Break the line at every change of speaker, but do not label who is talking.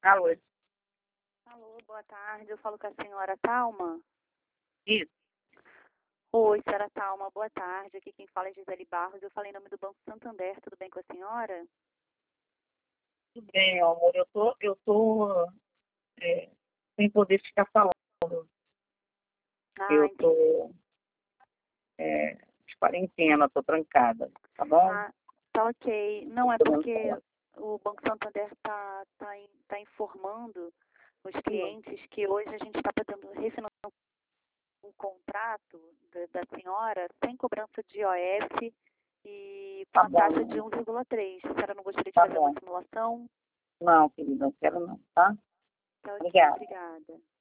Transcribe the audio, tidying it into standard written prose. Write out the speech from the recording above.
Alô,
Alô, boa tarde. Eu falo com a senhora Talma.
isso,
Oi, senhora Talma, boa tarde. Aqui quem fala é Gisele Barros. Eu falei em nome do Banco Santander. Tudo bem com a senhora?
tudo bem, meu amor. É, sem poder ficar falando.
Ah,
Eu
entendi.
tô de quarentena, tô trancada, tá bom?
Ah, tá ok.
Tô
Não, é
podendo
porque
falar.
o Banco Santander tá informando os clientes que hoje a gente está podendo refinanciar um contrato da senhora sem cobrança de IOF e com
Tá
a taxa de
bom,
1,3. A senhora não gostaria de
tá
fazer uma
bom.
simulação?
Não, querida, não quero não, tá?
Tá ok,
Obrigada.
obrigada.